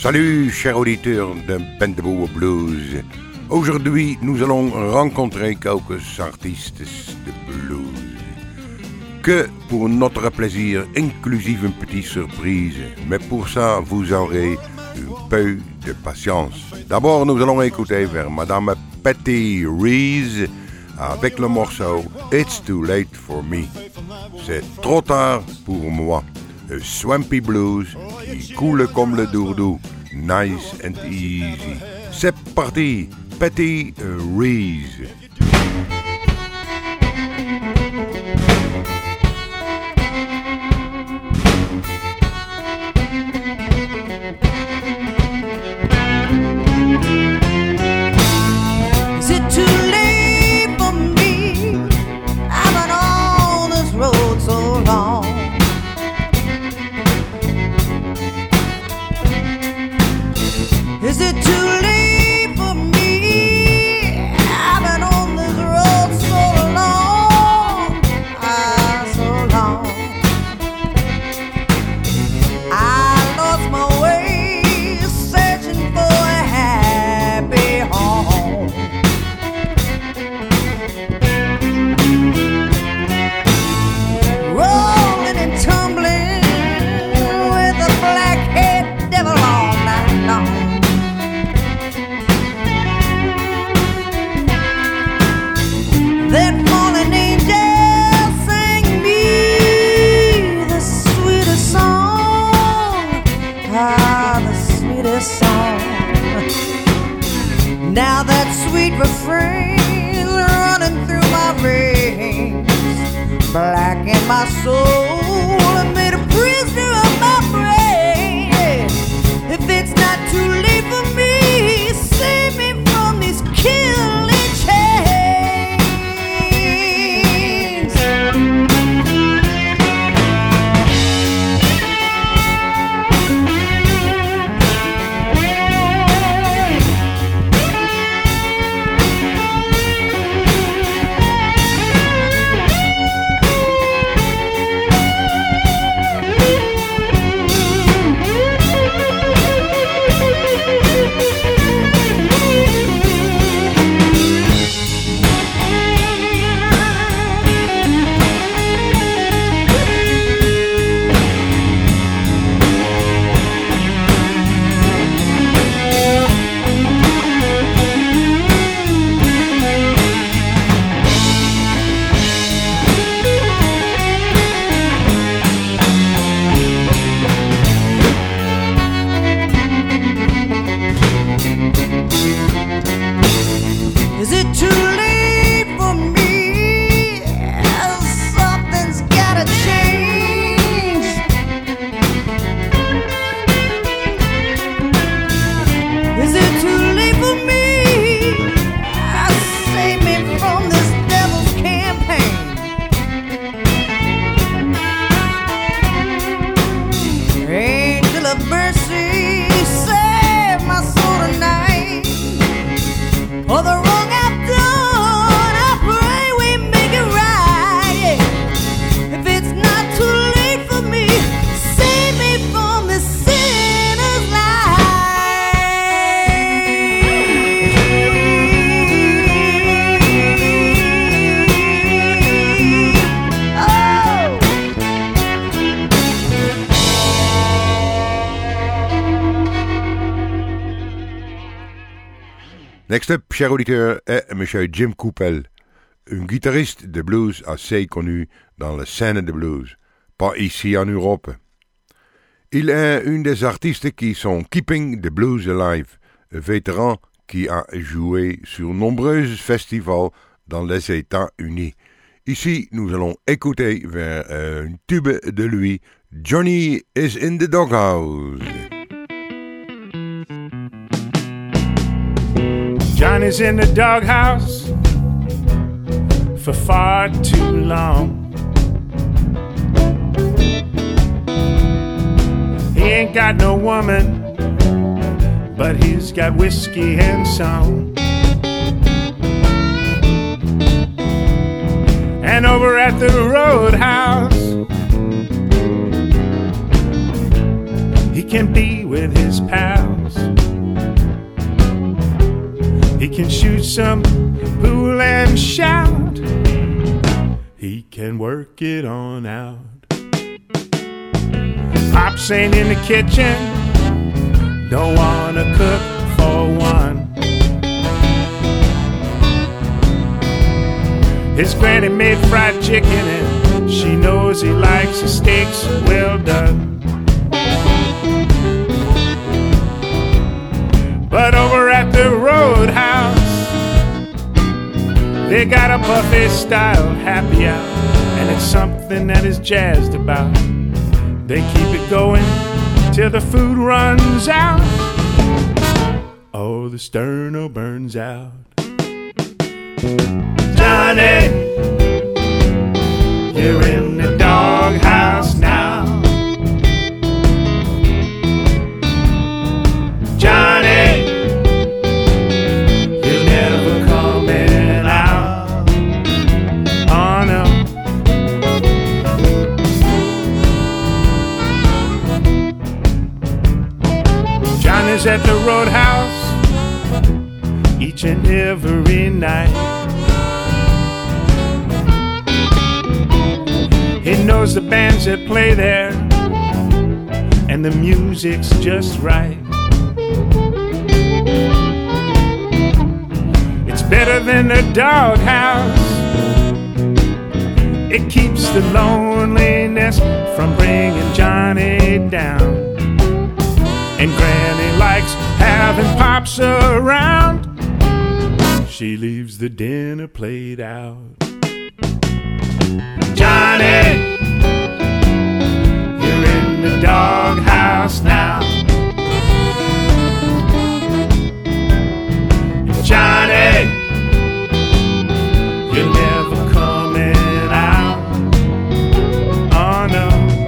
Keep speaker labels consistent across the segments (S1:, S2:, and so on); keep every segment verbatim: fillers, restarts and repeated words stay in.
S1: Salut, chers auditeurs de Bendeboe Blues. Aujourd'hui, nous allons rencontrer quelques artistes de blues. Que pour notre plaisir, inclusive une petite surprise. Mais pour ça, vous aurez un peu de patience. D'abord, nous allons écouter vers Madame Patty Reese avec le morceau It's Too Late For Me. C'est trop tard pour moi. Le Swampy Blues qui coule comme le dourdou. Nice and easy. C'est parti, Patty Reese.
S2: Is it too late for me? I've been on this road so long, ah, so long. I lost my way searching for a happy home. Rolling and tumbling with a black-head devil all night long. That fallen angel sang me the sweetest song, ah, the sweetest song. Now that sweet refrain running through my veins, black in my soul, and made a prisoner of my brain. If it's not too late for me, save me from these killing chains. Is it too late for me? Something's gotta change. Is it too late for me? Save me from this devil's campaign. Angel of mercy, save my soul tonight. For the wrong I've done, I pray we make it right. Yeah. If it's not too late for me, save me from this sinner's life. Oh.
S1: Next up, cher auditeur, est M. Jim Coupel, un guitariste de blues assez connu dans la scène de blues, pas ici en Europe. Il est un des artistes qui sont Keeping the Blues Alive, un vétéran qui a joué sur nombreux festivals dans les États-Unis. Ici, nous allons écouter vers un tube de lui, Johnny is in the Doghouse.
S3: Johnny's in the doghouse for far too long. He ain't got no woman, but he's got whiskey and song. And over at the roadhouse, he can be with his pals. He can shoot some pool and shout. He can work it on out. Pops ain't in the kitchen, don't wanna cook for one. His granny made fried chicken and she knows he likes his steaks well done. But over at the Roadhouse, they got a buffet-style happy hour, and it's something that is jazzed about. They keep it going till the food runs out. Oh, the sterno burns out. Johnny, you're in the doghouse now. Johnny, you're never coming out. Oh no. Johnny's at the Roadhouse each and every night. He knows the bands that play there, and the music's just right. It's better than the doghouse. It keeps the loneliness from bringing Johnny down. And Granny likes having Pops around. She leaves the dinner plate out. Johnny, you're in the doghouse now. Johnny, you're never coming out. Oh no.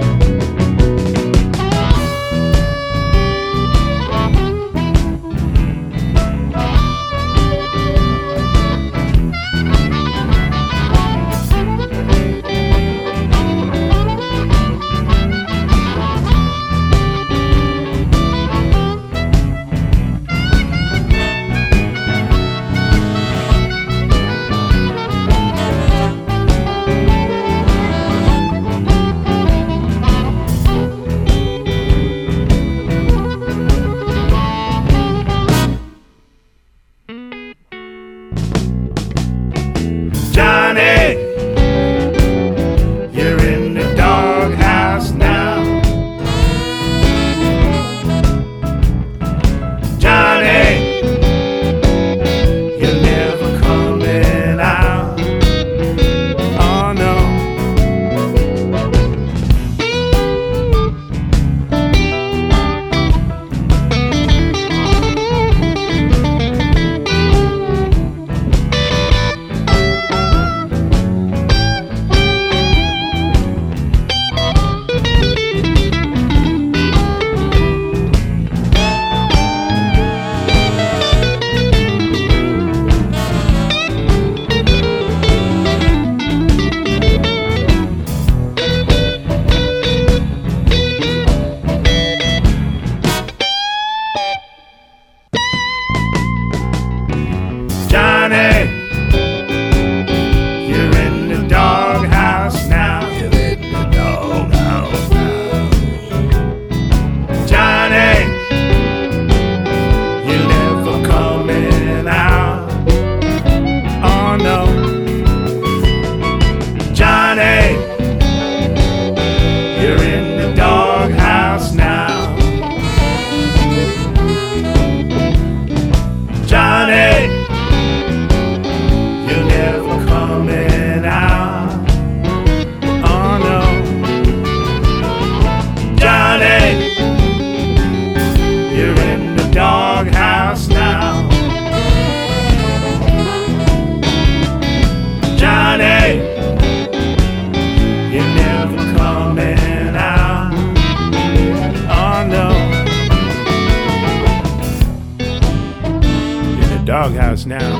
S3: Doghouse now.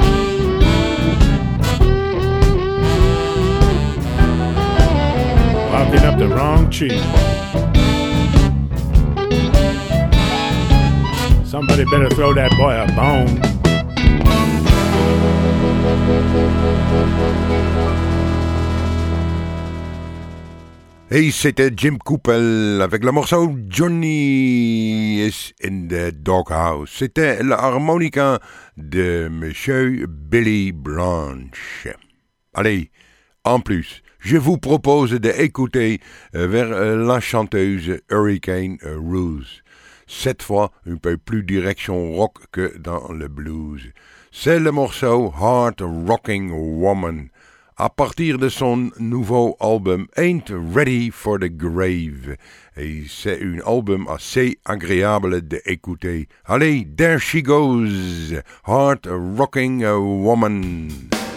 S3: Barking up the wrong tree. Somebody better throw that boy a bone.
S1: Et c'était Jim Coupel avec le morceau Johnny is in the Doghouse. C'était l'harmonica de Monsieur Billy Branch. Allez, en plus, je vous propose d'écouter vers la chanteuse Hurricane Rose. Cette fois, un peu plus direction rock que dans le blues. C'est le morceau Heart Rocking Woman, à partir de son nouveau album Ain't Ready for the Grave. Et c'est un album assez agréable d'écouter. Allez, there she goes, Heart Rocking Woman.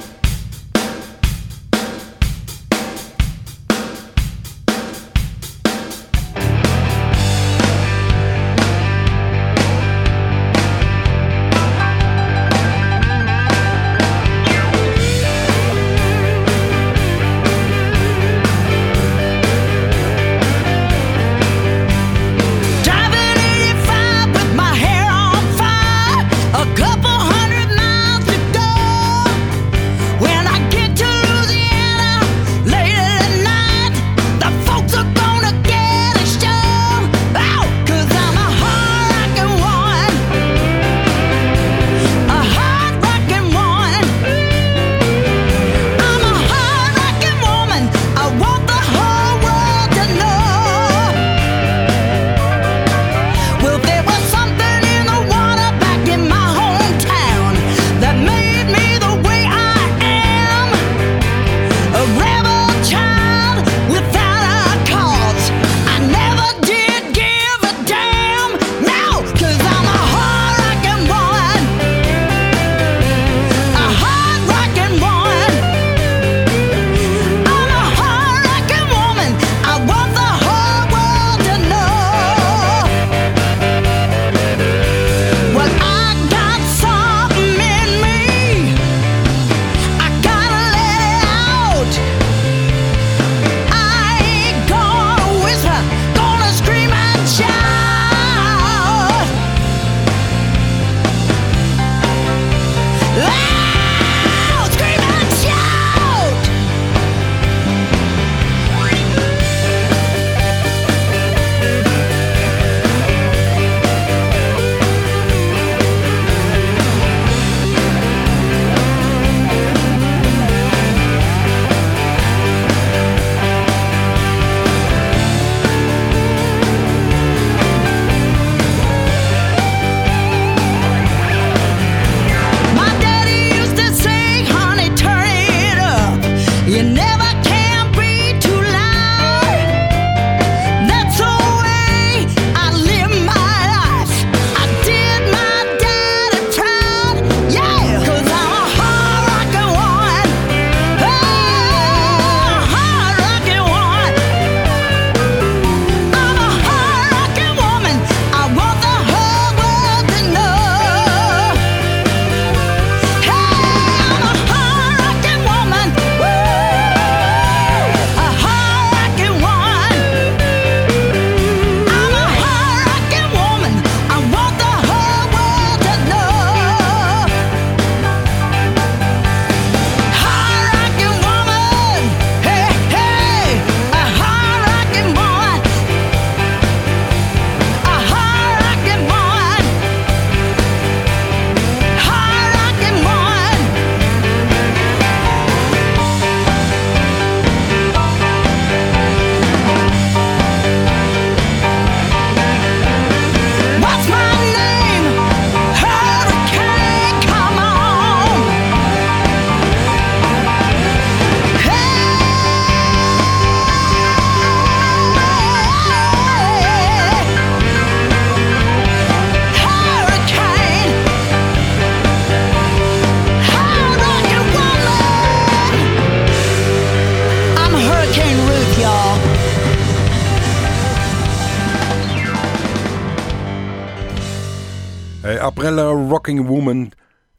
S1: Après la Rocking Woman,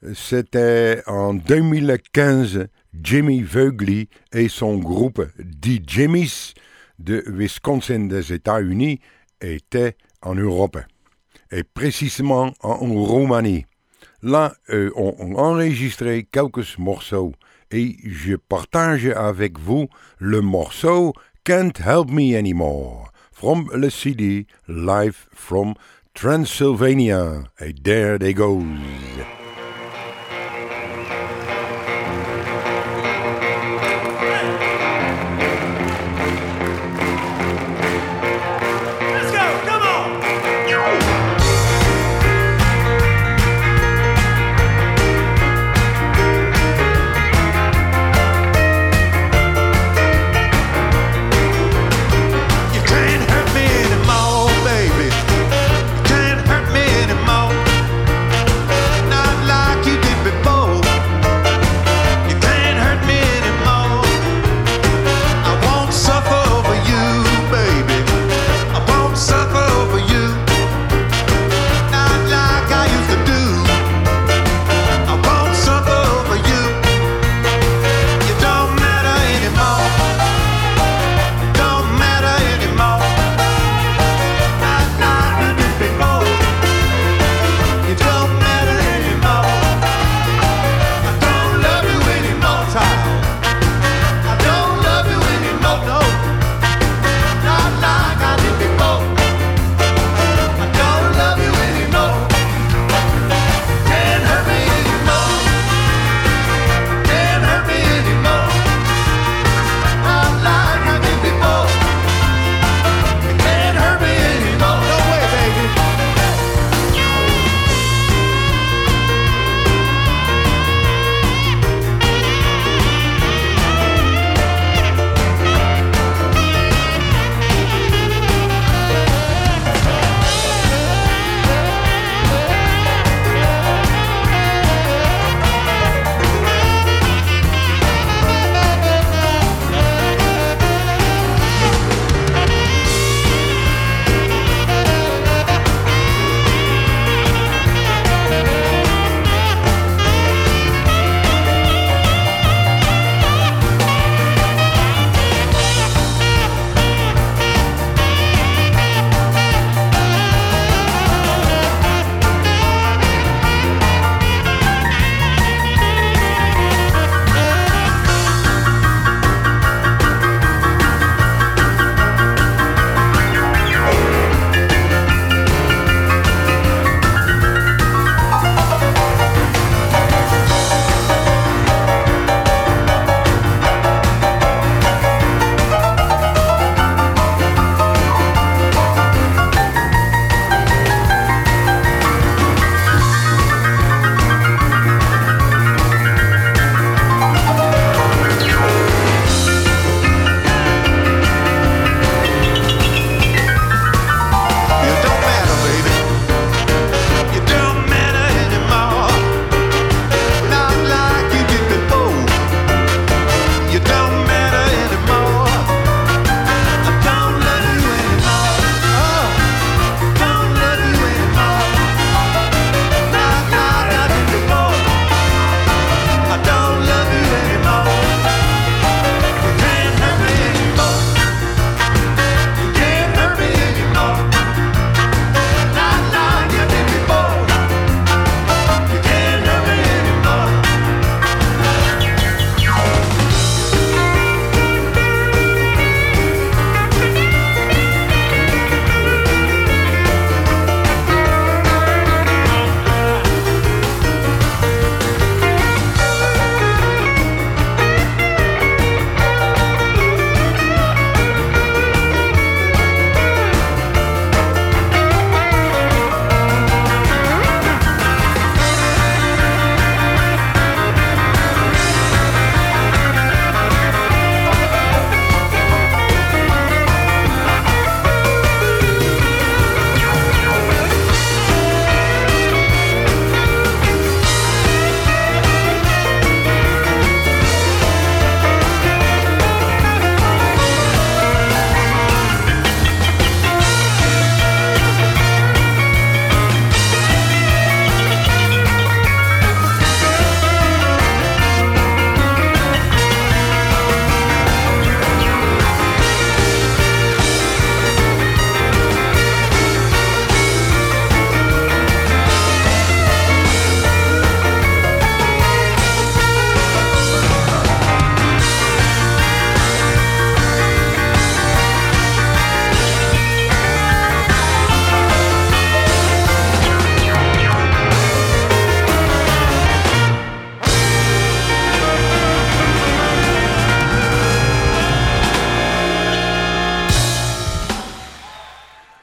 S1: c'était en deux mille quinze, Jimmy Veugley et son groupe The Jimmys de Wisconsin des États-Unis étaient en Europe. et précisément en Roumanie. Là, euh, on, on enregistré quelques morceaux et je partage avec vous le morceau Can't Help Me Anymore from le C D Live from Transylvania. Et there they goes.
S4: Not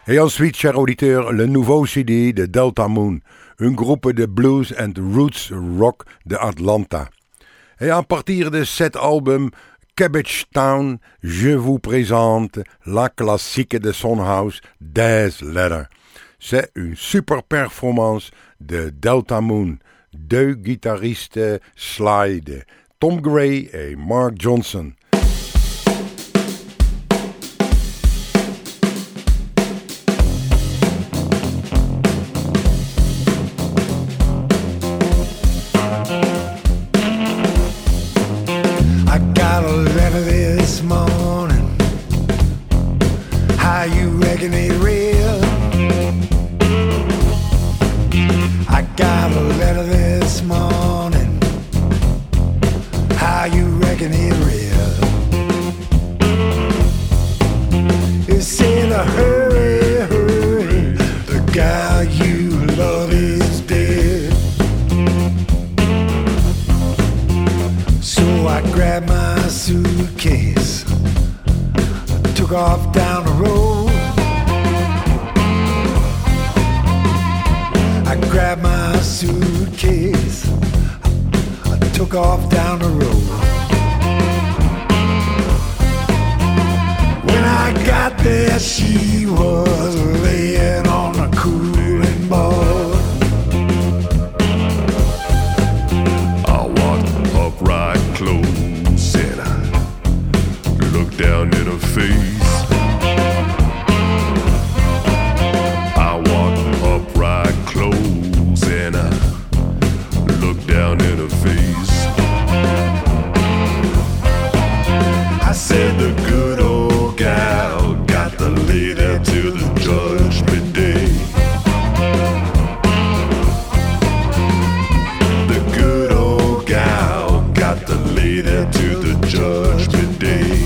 S1: Et ensuite, cher auditeur, le nouveau C D de Delta Moon, un groupe de blues and roots rock de Atlanta. Et à partir de cet album, Cabbage Town, je vous présente la classique de son house, Death Letter. C'est une super performance de Delta Moon, deux guitaristes slide, Tom Gray et Mark Johnson.
S4: I got a letter this morning. How you reckon it real? I got a letter this morning. How you reckon it real? It said, hurry, hurry, the guy you love is dead. So I grabbed my suitcase, I took off down the road. I grabbed my suitcase, I took off down the road. When I got there, she was laying on a cooling board.
S5: I walked up right close and I looked down in her face. I walked up right close and I looked down in her face. I said the good old gal got to lay there till the judgment day. The good old gal got to lay there till the judgment day.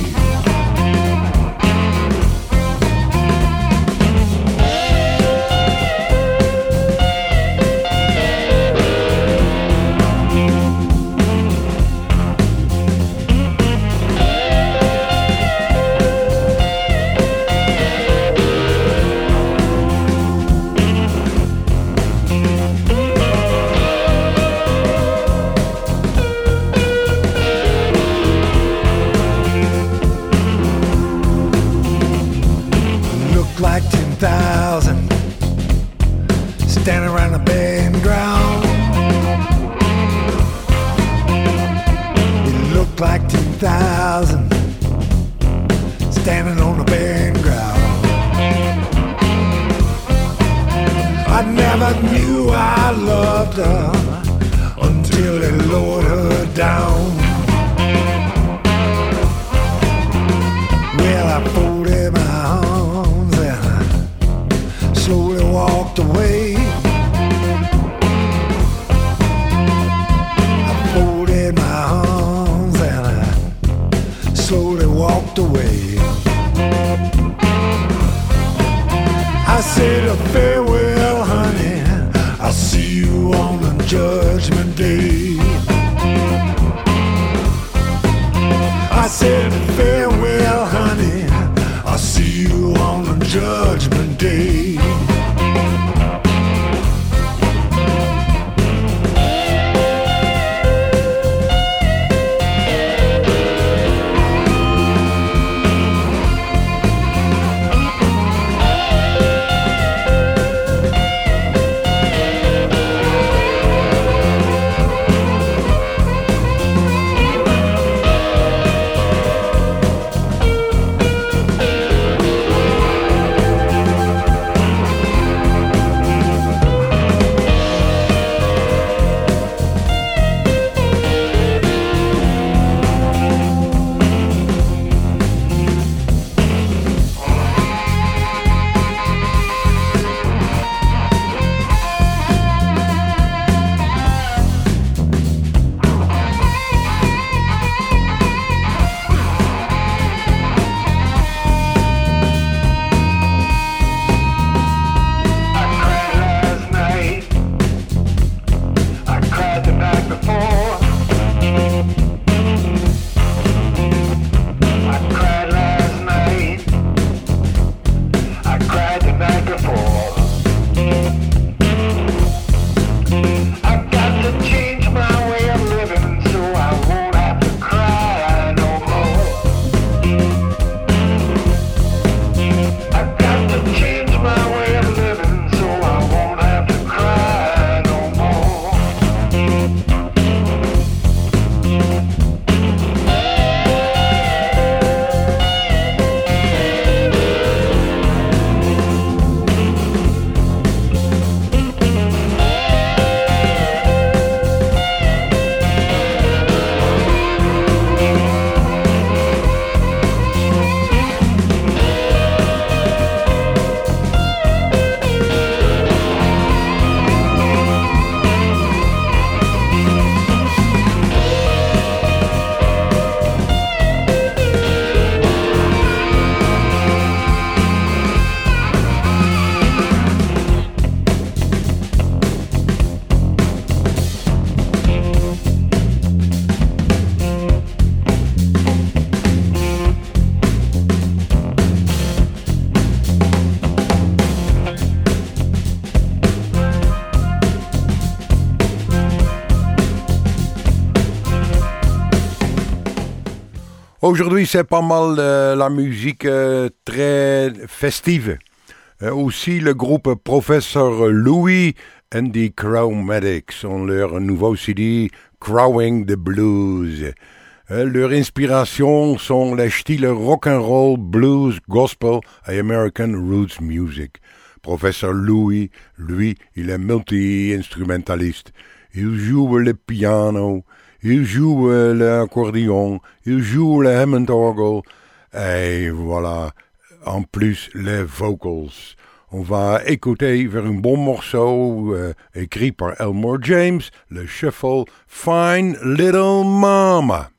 S4: Like ten thousand standing around the band ground. It looked like ten thousand standing on the band ground. I never knew I loved her until they lowered her down. Well, I folded my arms and I slowly walked away. I folded my arms and I slowly walked away. I said, farewell, honey, I'll see you on the judgment day. I said, farewell, honey, I'll see you on the judgment day.
S1: Aujourd'hui, c'est pas mal de la musique euh, très festive. Euh, aussi, le groupe Professor Louis and the Chromatics ont leur nouveau C D Crowing the Blues. Euh, leur inspiration sont les styles rock'n'roll, blues, gospel et American roots music. Professor Louis, lui, il est multi-instrumentaliste. Il joue le piano, il joue l'accordéon, il joue le Hammond orgel, et voilà, en plus les vocals. On va écouter vers un bon morceau euh, écrit par Elmore James, le shuffle Fine Little Mama.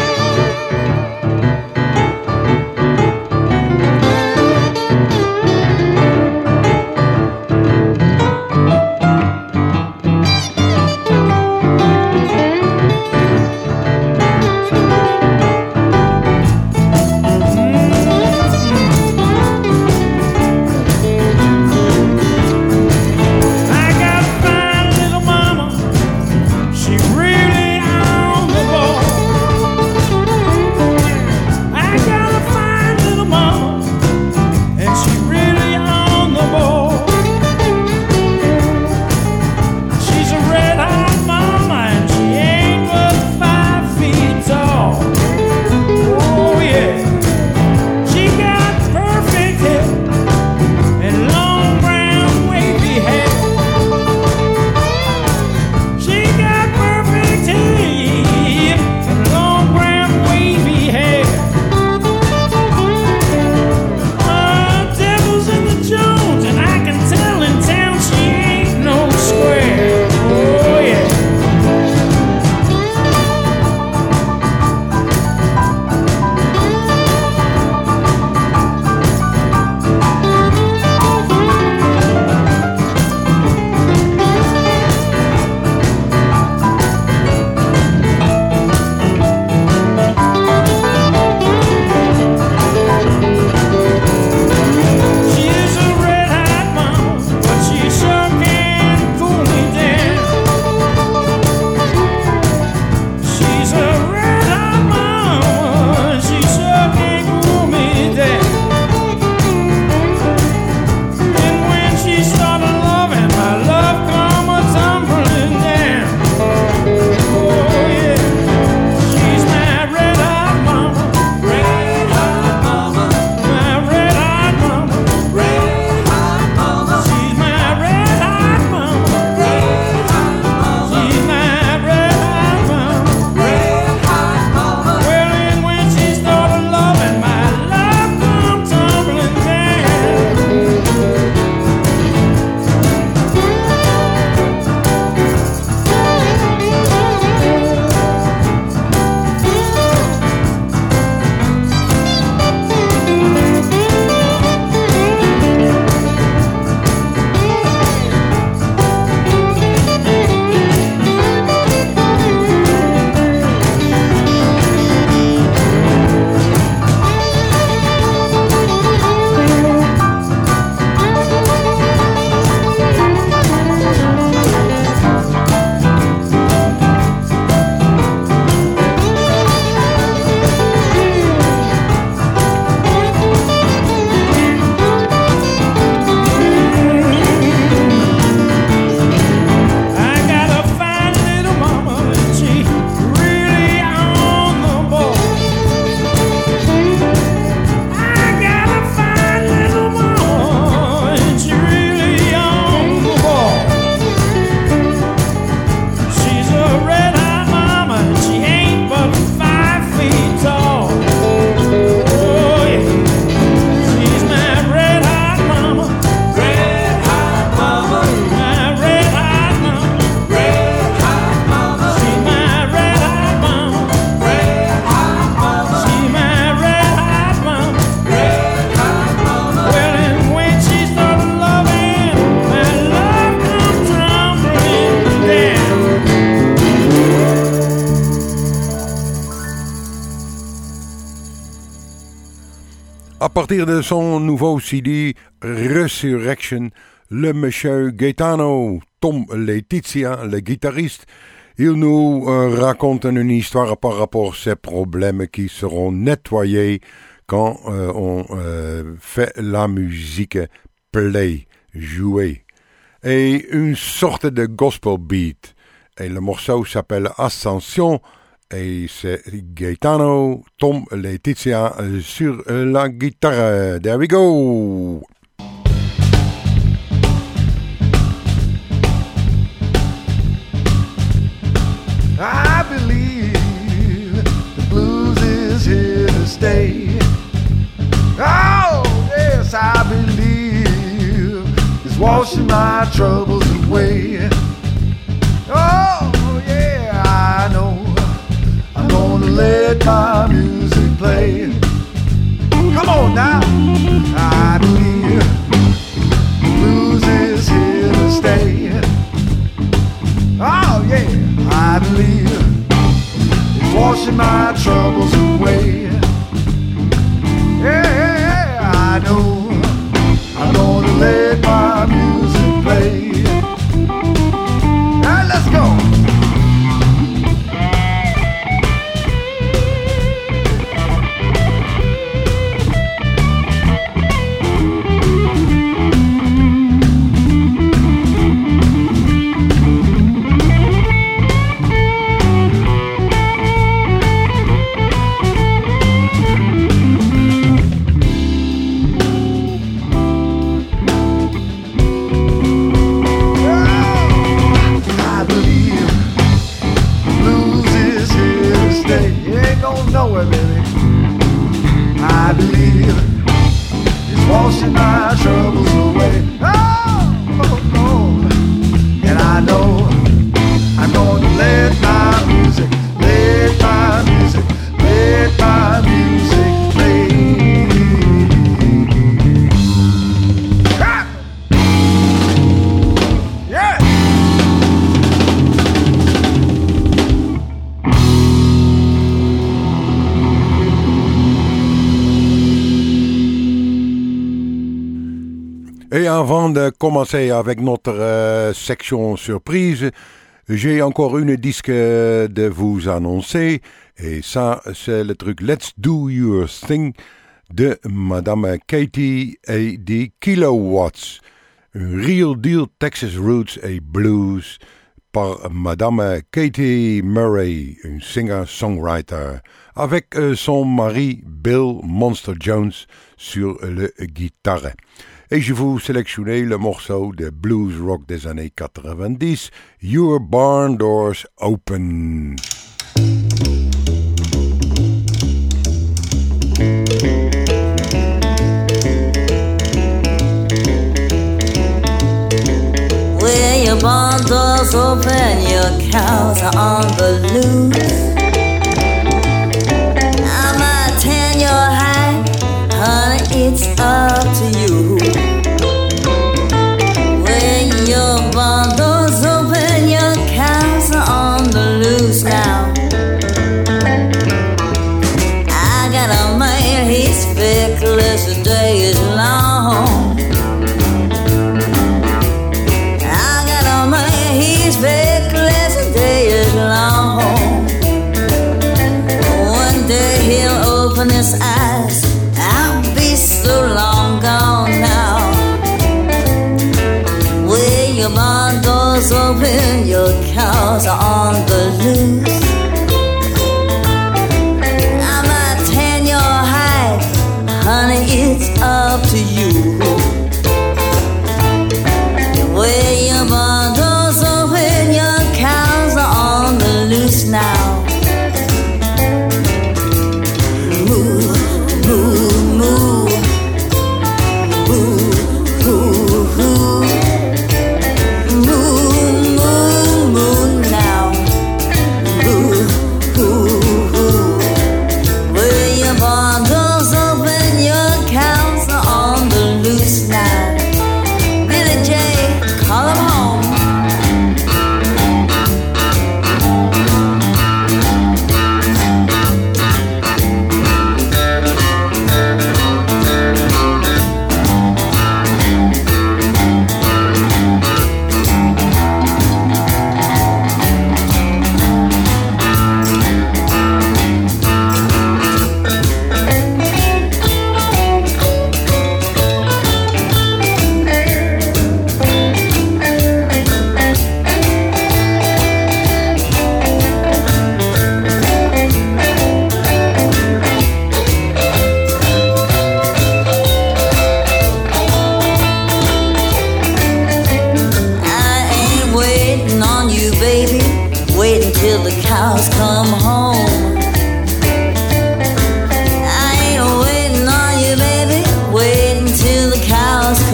S1: À partir de son nouveau C D Resurrection, le monsieur Gaetano Tom Letizia, le guitariste, Il nous euh, raconte une histoire par rapport à ces problèmes qui seront nettoyés quand euh, on euh, fait la musique play, jouer. Et une sorte de gospel beat. Et le morceau s'appelle Ascension. Et c'est Gaetano Tom Laetitia sur la guitare. There we go!
S4: I believe the blues is here to stay. Oh, yes, I believe it's washing my troubles away. Oh, yeah, I know I'm gonna let my music play. Come on now. I believe the blues is here to stay. Oh, yeah, I believe it's washing my troubles away. Yeah, I know I'm gonna let my music play. All right, let's go. Nowhere, baby. I believe it's washing my troubles away. Oh, oh, oh. And I know I'm gonna let my music, let my music, let my music play. Ah! Yeah.
S1: Et avant de commencer avec notre euh, section surprise, j'ai encore une disque de vous annoncer. Et ça, c'est le truc Let's Do Your Thing de Madame Katie et des Kilowatts. Un Real Deal Texas Roots et Blues par Madame Katie Murray, une singer-songwriter, avec euh, son mari Bill Monster Jones sur le guitare. Et je vous sélectionne le morceau de blues rock des années quatre-vingt-dix, Your Barn Doors Open.
S2: Where your barn doors open, your cows are on the loose. I'm a ten year high, honey, it's up to you. When your barn doors open, your cows are on the loose now. I got a man, he's feckless, the day is long. I got a man, he's feckless, the day is long. One day he'll open his eyes, I'll be so long gone now. Where your barn doors open, your cows are on the loose. I'm a ten-year high, honey, it's up to you. Where your barn doors open, your cows are on the loose now. Where your barn doors open, your cows are on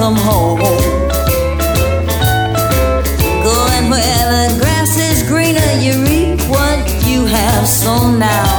S2: come home. Going where the grass is greener, you reap what you have sown now.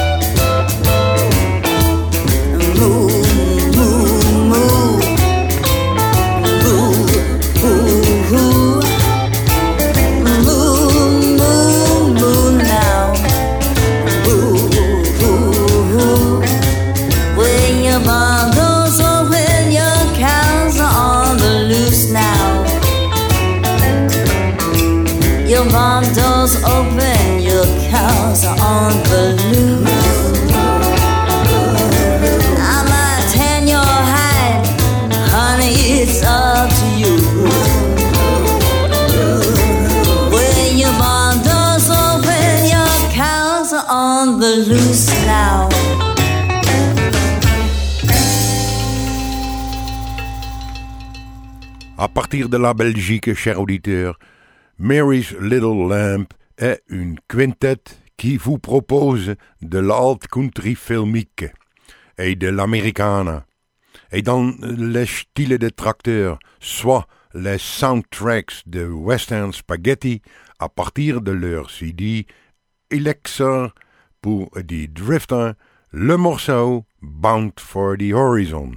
S2: Your barn doors open, your cows are on the loose. I might tan your hide, honey, it's up to you. When your barn doors open, your cows are on the loose now.
S1: À partir de la Belgique, chers auditeurs, Mary's Little Lamp est une quintette qui vous propose de l'alt country filmique et de l'americana, et dans les styles de tracteurs, soit les soundtracks de Western Spaghetti à partir de leur C D Elixir pour The Drifter, le morceau Bound for the Horizon.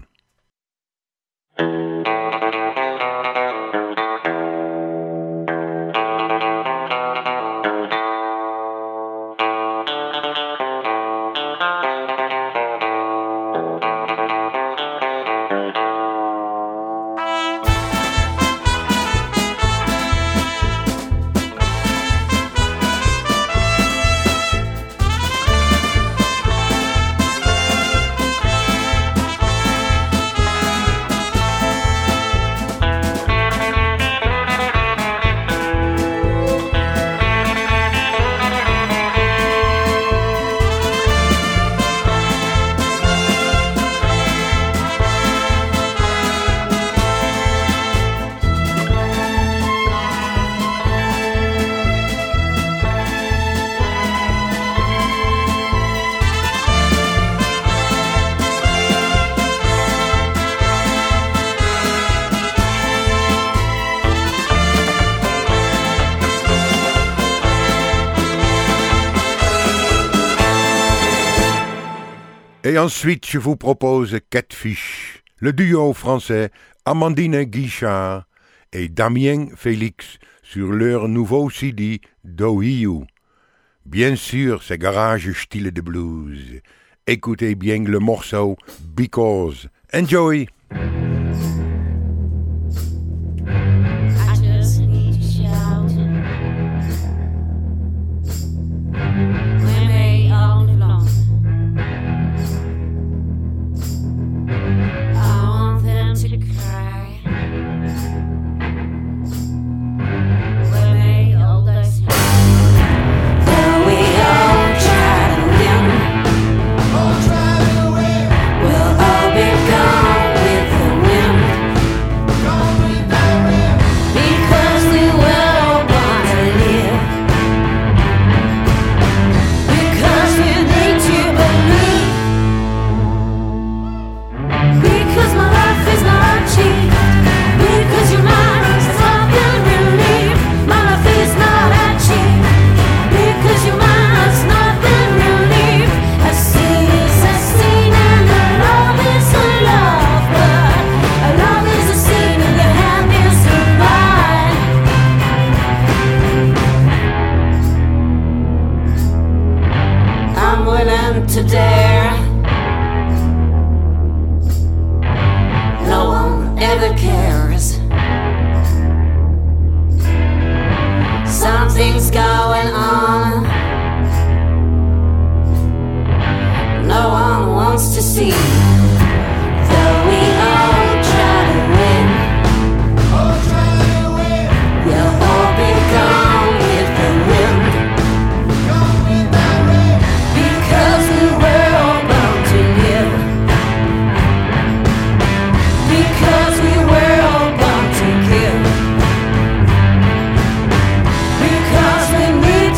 S1: Et ensuite, je vous propose Catfish, le duo français Amandine Guichard et Damien Félix sur leur nouveau C D Dohiou. Bien sûr, c'est garage style de blues. Écoutez bien le morceau Because. Enjoy!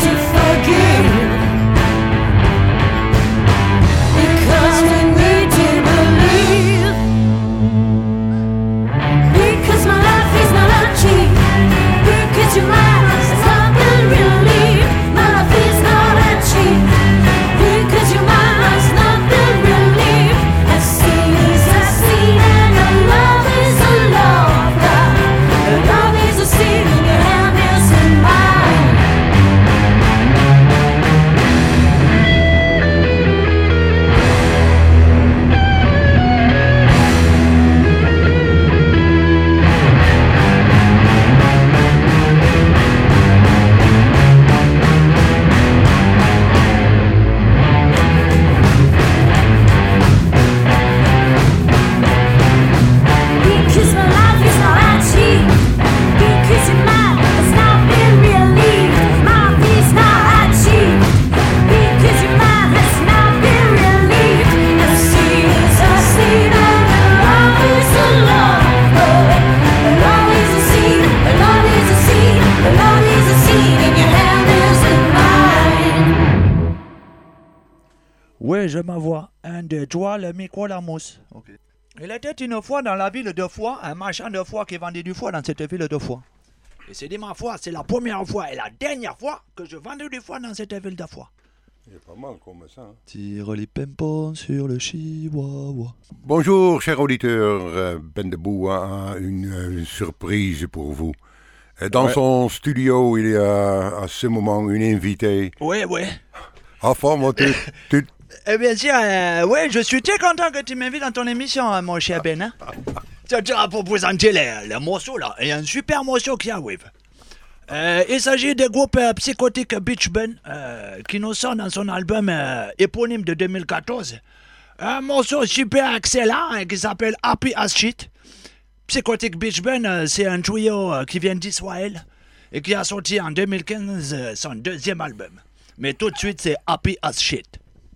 S2: Because we need to
S6: je me vois. Un, deux, trois, le micro, la mousse.
S7: Ok.
S6: Il était une fois dans la ville de Foix, un marchand de foie qui vendait du foie dans cette ville de Foix. Et c'est dit ma foi, c'est la première fois et la dernière fois que je vendais du foie dans cette ville de Foix.
S1: Il est pas mal comme ça. Hein?
S7: Tire les pimpons sur le chihuahua.
S1: Bonjour, chers auditeurs. euh, Ben de Boo a une, une surprise pour vous. Euh, Dans
S6: Ouais.
S1: son studio, il y a à ce moment une invitée.
S6: Oui, oui.
S1: Enfin, moi, tu, tu,
S6: Eh bien sûr, euh, oui, je suis très content que tu m'invites dans ton émission, hein, mon cher Ben. Hein. Tu as pour présenter les, les morceaux là. Il y a un super morceau qui arrive. Euh, il s'agit du groupe euh, psychotique Beach Band euh, qui nous sort dans son album euh, éponyme de deux mille quatorze. Un morceau super excellent hein, qui s'appelle Happy as Shit. Psychotic Beach Band, euh, c'est un trio euh, qui vient d'Israël et qui a sorti en deux mille quinze euh, son deuxième album. Mais tout de suite, c'est Happy as Shit.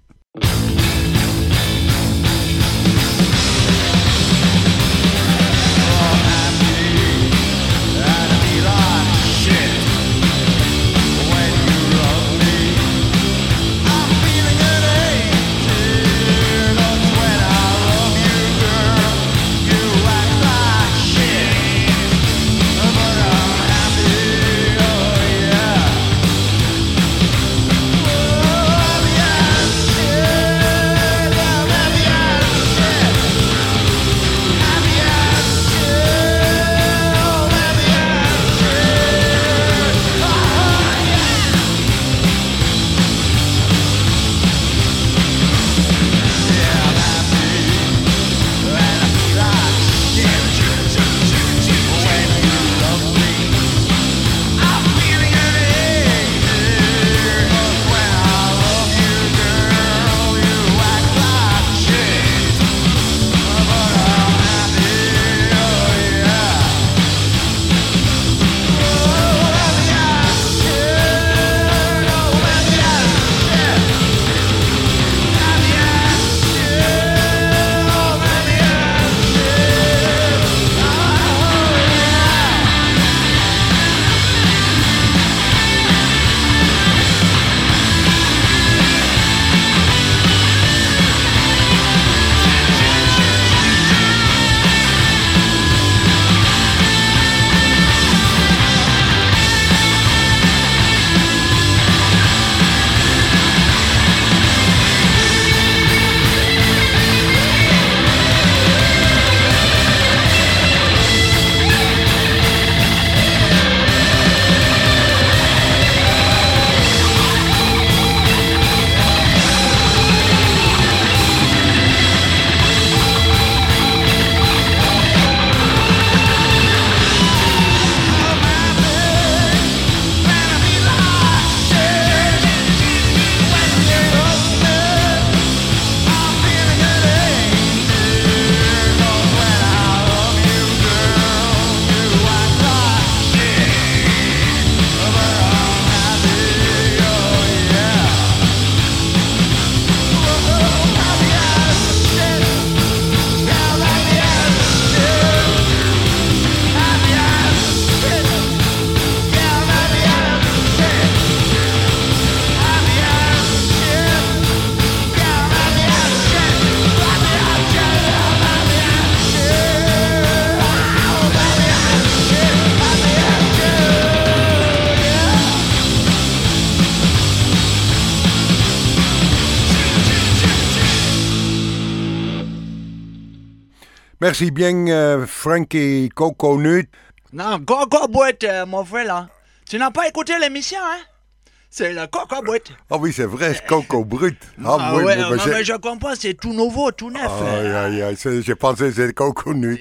S1: merci bien, euh, Frankie Coconut.
S6: Non, Coco Boîte, euh, mon frère, là. Tu n'as pas écouté l'émission, hein? C'est le Coco Boîte.
S1: Ah oui, c'est vrai, c'est Coco Brut.
S6: Ah,
S1: oui,
S6: ouais,
S1: bon, ben,
S6: non,
S1: j'ai-
S6: mais je comprends, c'est tout nouveau, tout neuf.
S1: Aïe, aïe, aïe, c'est- j'ai pensé que c'était Coconut.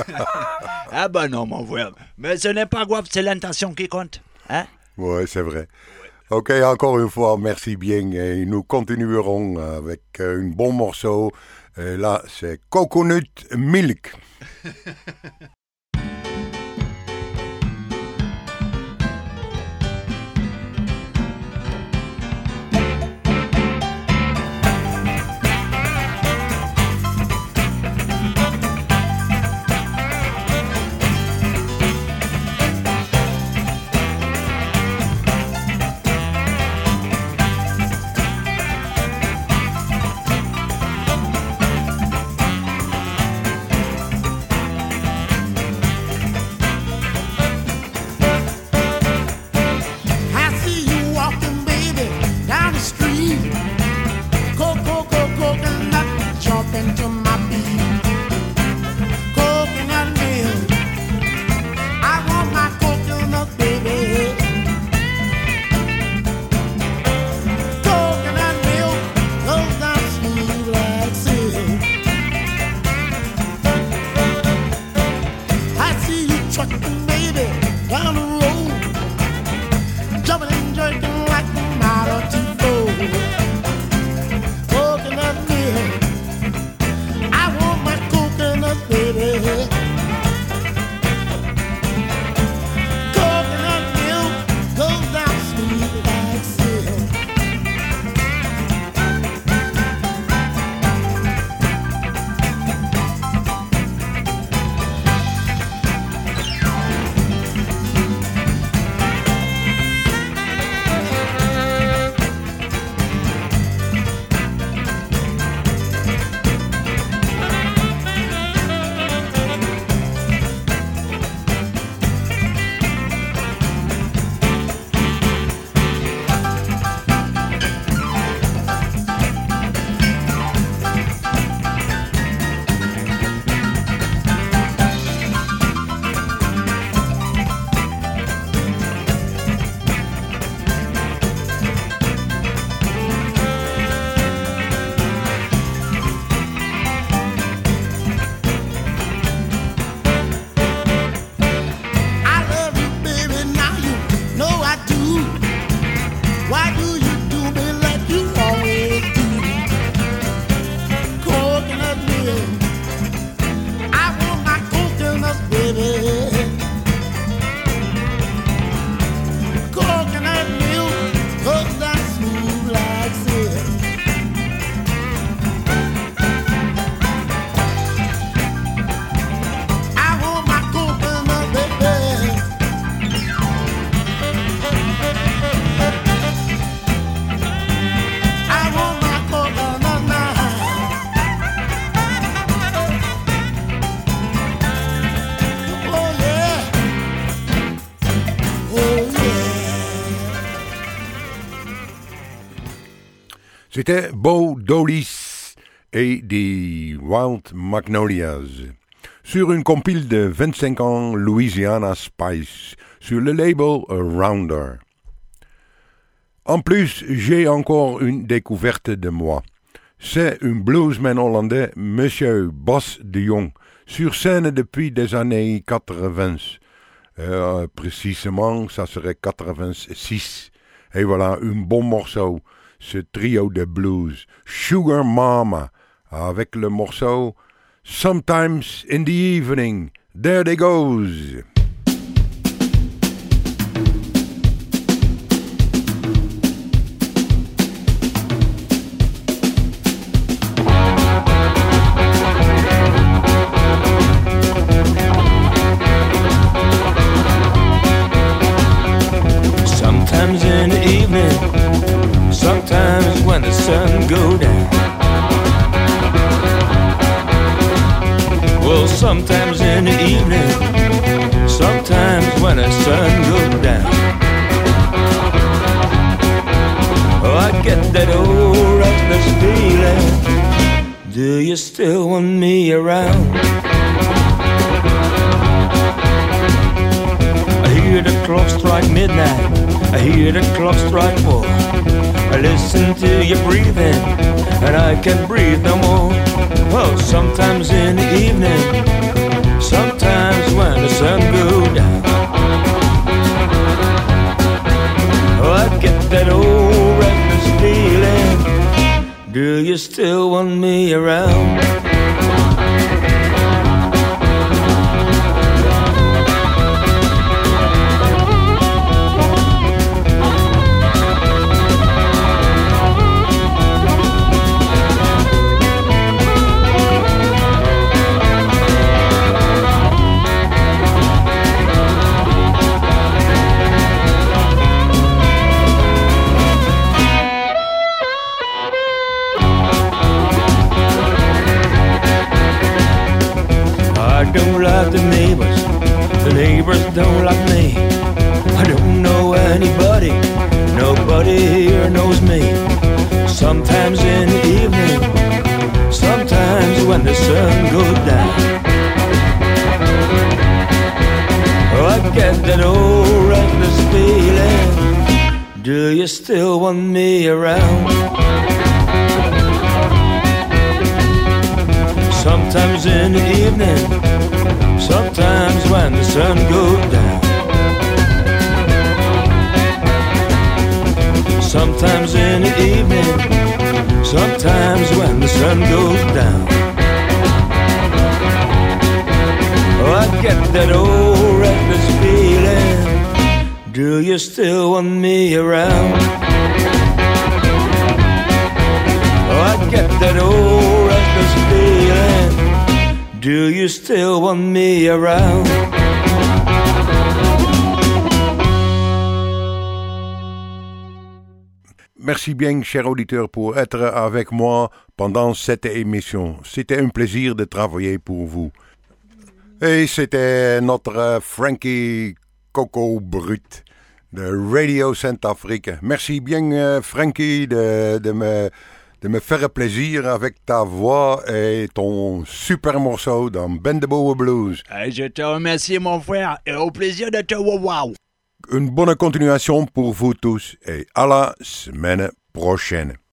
S6: Ah ben non, mon frère. Mais ce n'est pas grave, c'est l'intention qui compte. Hein?
S1: Oui, c'est vrai. Ok, encore une fois, merci bien. Et nous continuerons avec euh, un bon morceau. Et là, c'est Coconut Milk.
S2: Thank
S4: trucking, baby, down the road, jumping and jerking like a Model T Ford. Coconut milk, I want my coconut, baby. Coconut milk goes down sweet like silk.
S1: C'était Bo Dolis et des Wild Magnolias sur une compile de vingt-cinq ans Louisiana Spice sur le label Rounder. En plus, j'ai encore une découverte de moi. C'est un bluesman hollandais, Monsieur Bas de Jong, sur scène depuis des années quatre-vingts. Euh, précisément, ça serait quatre-vingt-six. Et voilà, un bon morceau. Ce trio de blues, Sugar Mama, avec le morceau Sometimes in the Evening. There they goes.
S8: Sometimes in the evening, sometimes when the sun goes down. Well, sometimes in the evening, sometimes when the sun goes down. Oh, I get that old restless feeling. Do you still want me around? I hear the clock strike midnight, I hear the clock strike four. I listen to you breathing, and I can't breathe no more. Oh, sometimes in the evening, sometimes when the sun goes down. Oh, I get that old restless feeling. Do you still want me around? I don't like the neighbors, the neighbors don't like me. I don't know anybody, nobody here knows me. Sometimes in the evening, sometimes when the sun goes down. Oh, I get that old restless feeling. Do you still want me around? Sometimes in the evening, sometimes when when the sun goes down. Sometimes in the evening, sometimes when the sun goes down. Oh, I get that old restless feeling. Do you still want me around? Oh, I get that old restless feeling. Do you still want me around?
S1: Merci bien, cher auditeur, pour être avec moi pendant cette émission. C'était un plaisir de travailler pour vous. Et c'était notre Frankie Coco Brut de Radio Centrafrique. Merci bien, Frankie, de, de, me, de me faire plaisir avec ta voix et ton super morceau dans Bendeboa Blues.
S6: Hey, je te remercie, mon frère, et au plaisir de te wow.
S1: Une bonne continuation pour vous tous et à la semaine prochaine.